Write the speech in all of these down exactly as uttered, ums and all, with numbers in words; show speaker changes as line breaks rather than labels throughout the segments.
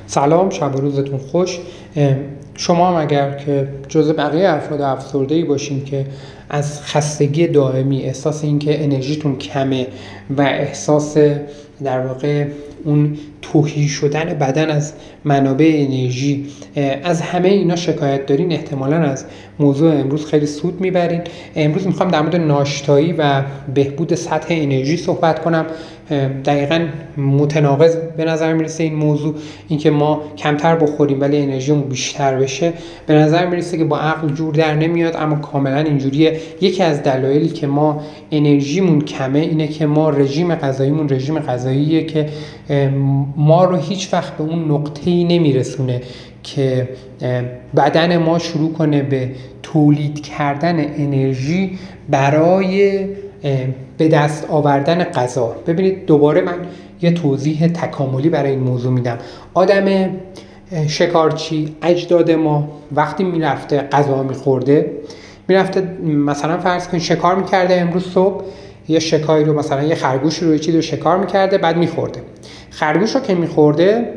سلام، شب و روزتون خوش. شما هم اگر که جزء بقیه افراد افسرده‌ای باشین که از خستگی دائمی، احساس این که انرژیتون کمه و احساس در واقع اون تهی شدن بدن از منابع انرژی، از همه اینا شکایت دارین، احتمالاً از موضوع امروز خیلی سود میبرین. امروز میخوام در مورد ناشتایی و بهبود سطح انرژی صحبت کنم. دقیقاً متناقض به نظر میرسه این موضوع، اینکه ما کمتر بخوریم ولی انرژیمون بیشتر بشه. به نظر میرسه که با عقل جور در نمیاد، اما کاملا اینجوریه. یکی از دلایلی که ما انرژیمون کمه اینه که ما رژیم غذاییمون رژیم غذاییه که ما رو هیچ وقت به اون نقطه‌ای نمیرسونه که بدن ما شروع کنه به تولید کردن انرژی برای به دست آوردن غذا. ببینید، دوباره من یه توضیح تکاملی برای این موضوع میدم. آدم شکارچی، اجداد ما، وقتی میرفته غذا میخورده، میرفته مثلا فرض کن شکار میکرده، امروز صبح یه شکاری رو، مثلا یه خرگوش رو، یه چیزی رو شکار میکرده، بعد میخورده. خرگوش رو که میخورده،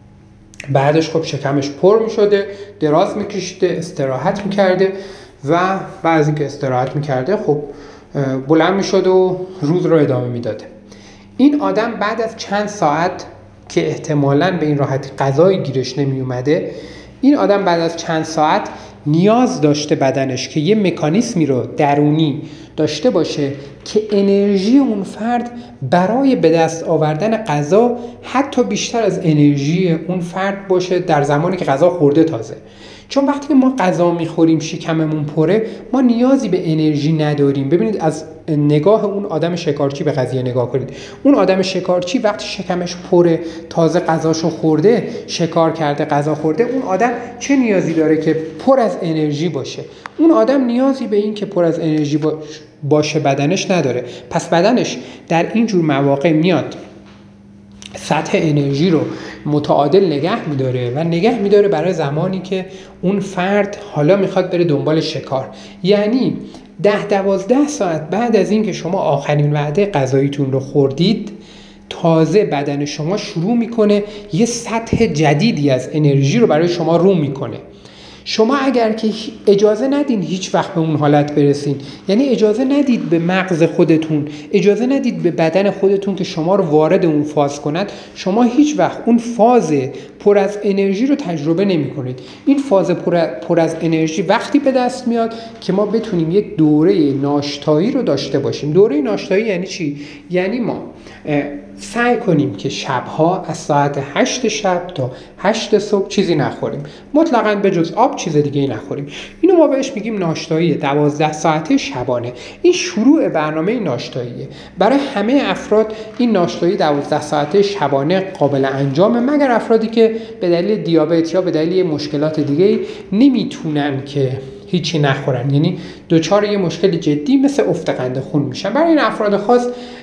بعدش خب شکمش پر میشده، دراز میکشیده، استراحت میکرده و بعد از اینکه استراحت میکرده خب بلند میشد و روز رو ادامه میداده. این آدم بعد از چند ساعت که احتمالاً به این راحتی غذای گیرش نمی اومده، این آدم بعد از چند ساعت نیاز داشته بدنش که یه مکانیزمی رو درونی داشته باشه که انرژی اون فرد برای به دست آوردن غذا حتی بیشتر از انرژی اون فرد باشه در زمانی که غذا خورده تازه. چون وقتی که ما غذا میخوریم شکممون پره، ما نیازی به انرژی نداریم. ببینید، از نگاه اون آدم شکارچی به قضیه نگاه کنید. اون آدم شکارچی وقتی شکمش پره، تازه غذاشو خورده، شکار کرده، غذا خورده، اون آدم چه نیازی داره که پر از انرژی باشه؟ اون آدم نیازی به این که پر از انرژی باشه بدنش نداره. پس بدنش در این جور مواقع میاد سطح انرژی رو متعادل نگه میداره و نگه میداره برای زمانی که اون فرد حالا میخواد بره دنبال شکار. یعنی ده دوازده ساعت بعد از این که شما آخرین وعده غذاییتون رو خوردید، تازه بدن شما شروع میکنه یه سطح جدیدی از انرژی رو برای شما رو میکنه. شما اگر که اجازه ندین هیچ وقت به اون حالت برسین، یعنی اجازه ندید به مغز خودتون، اجازه ندید به بدن خودتون که شما رو وارد اون فاز کند، شما هیچ وقت اون فاز پر از انرژی رو تجربه نمی کنید. این فاز پر, پر از انرژی وقتی به دست میاد که ما بتونیم یک دوره ناشتایی رو داشته باشیم. دوره ناشتایی یعنی چی؟ یعنی ما سعی کنیم که شبها از ساعت هشت شب تا هشت صبح چیزی نخوریم، مطلقاً به جز آب چیز دیگه ای نخوریم. اینو ما بهش میگیم ناشتایی دوازده ساعته شبانه. این شروع برنامه ناشتاییه. برای همه افراد این ناشتایی دوازده ساعته شبانه قابل انجامه، مگر افرادی که به دلیل دیابت یا به دلیل مشکلات دیگه نمیتونن که هیچی نخورن، یعنی دوچار یه مشکل جدی مثل افت قند خون میشن. برای این افراد خاص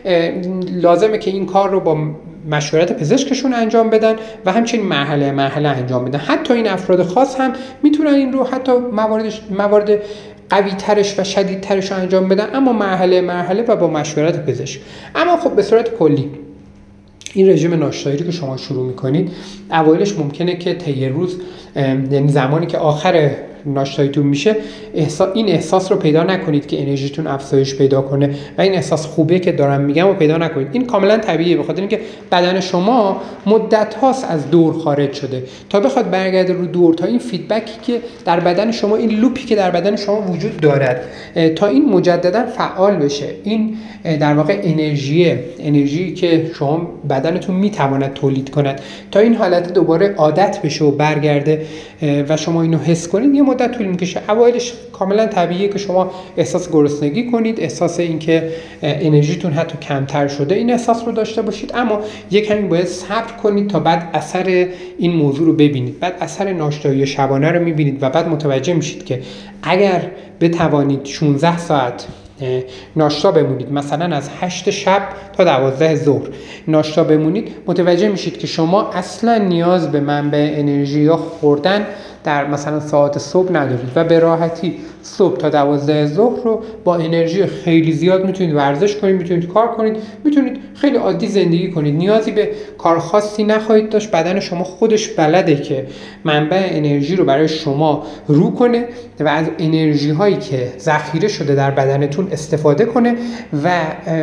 لازمه که این کار رو با مشورت پزشکشون انجام بدن و همچنین مرحله مرحله انجام بدن. حتی این افراد خاص هم میتونن این رو حتی مواردش موارد قوی ترش و شدید ترش رو انجام بدن، اما مرحله مرحله و با مشورت پزشک. اما خب به صورت کلی این رژیم ناشتایی که شما شروع میکنید، اوایلش ممکنه که طی روز، یعنی زمانی که آخر ناشتاییتون میشه، احساس این احساس رو پیدا نکنید که انرژیتون افزایش پیدا کنه و این احساس خوبه که دارم میگم رو پیدا نکنید. این کاملا طبیعیه، بخاطر اینکه بدن شما مدت هاست از دور خارج شده تا بخواد برگرده رو دور، تا این فیدبکی که در بدن شما، این لوپی که در بدن شما وجود دارد، تا این مجددا فعال بشه. این در واقع انرژی انرژی که شما بدنتون میتواند تولید کند، تا این حالت دوباره عادت بشه و برگرده و شما اینو حس کنید، یه مدت طول میکشه. اوایلش کاملا طبیعیه که شما احساس گرسنگی کنید، احساس اینکه انرژیتون حتی کمتر شده، این احساس رو داشته باشید، اما یک کمی باید صبر کنید تا بعد اثر این موضوع رو ببینید. بعد اثر ناشتایی شبانه رو میبینید و بعد متوجه میشید که اگر بتوانید شانزده ساعت ناشتا بمونید، مثلا از هشت شب تا دوازده ظهر ناشتا بمونید، متوجه میشید که شما اصلا نیاز به منبع انرژی یا خوردن در مثلا ساعات صبح ندارید و به راحتی صبح تا دوازده ظهر رو با انرژی خیلی زیاد میتونید ورزش کنید، میتونید کار کنید، میتونید خیلی عادی زندگی کنید، نیازی به کار خاصی نخواهید داشت. بدن شما خودش بلده که منبع انرژی رو برای شما رو کنه و از انرژی هایی که ذخیره شده در بدنتون استفاده کنه و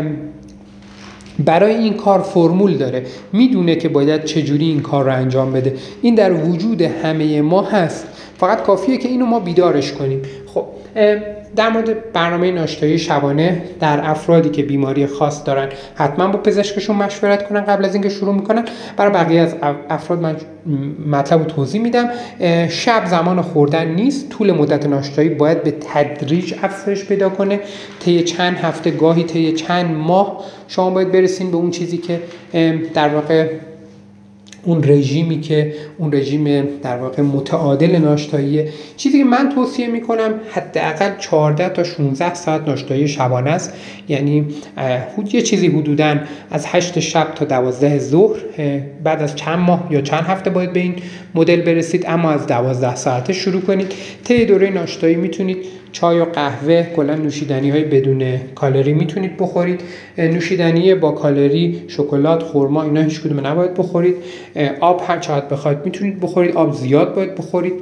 برای این کار فرمول داره، میدونه که باید چجوری این کار رو انجام بده. این در وجود همه ما هست، فقط کافیه که اینو ما بیدارش کنیم. خب در مورد برنامه ناشتایی شبانه در افرادی که بیماری خاص دارن حتما با پزشکشون مشورت کنن قبل از اینکه شروع میکنن. برای بقیه از افراد من مطلب رو توضیح میدم. شب زمان خوردن نیست، طول مدت ناشتایی باید به تدریج افزایش پیدا کنه. طی چند هفته، گاهی طی چند ماه شما باید برسین به اون چیزی که در واقع اون رژیمی که اون رژیم در واقع متعادل ناشتاییه. چیزی که من توصیه میکنم حداقل چهارده تا شانزده ساعت ناشتایی شبانه است، یعنی یه چیزی حدوداً از هشت شب تا دوازده ظهر. بعد از چند ماه یا چند هفته باید به این مدل برسید، اما از دوازده ساعته شروع کنید. طی دوره ناشتایی میتونید چای و قهوه، کلا نوشیدنی های بدون کالری میتونید بخورید. نوشیدنی با کالری، شکلات، خرما، اینا هیچ کدوم نباید بخورید. آب هر چقدر بخواید میتونید بخورید، آب زیاد باید بخورید.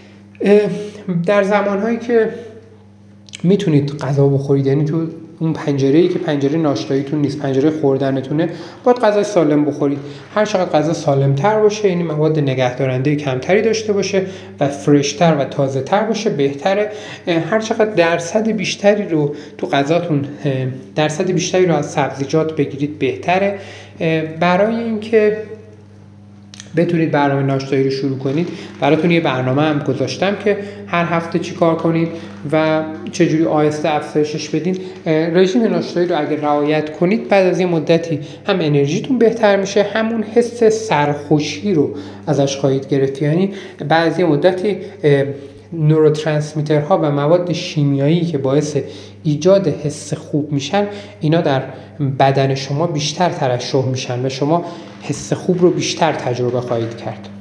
در زمانهایی که میتونید غذا بخورید، یعنی تو اون پنجره‌ای که پنجره ناشتاییتون نیست، پنجره خوردنتونه، باید غذای سالم بخورید. هر چقدر غذا سالم‌تر باشه، یعنی مواد نگهدارنده کمتری داشته باشه و فرش‌تر و تازه‌تر باشه بهتره. هر چقدر درصد بیشتری رو تو غذاتون درصد بیشتری رو از سبزیجات بگیرید بهتره. برای اینکه بتونید برنامه ناشتایی رو شروع کنید، براتون یه برنامه هم گذاشتم که هر هفته چی کار کنید و چجوری آهسته افزایشش بدین. رژیم ناشتایی رو اگر رعایت کنید، بعد از یه مدتی هم انرژیتون بهتر میشه، همون حس سرخوشی رو ازش خواهید گرفت. یعنی بعد از یه مدتی نوروترانسمیترها و مواد شیمیایی که باعث ایجاد حس خوب میشن، اینا در بدن شما بیشتر ترشح میشن و شما حس خوب رو بیشتر تجربه خواهید کرد.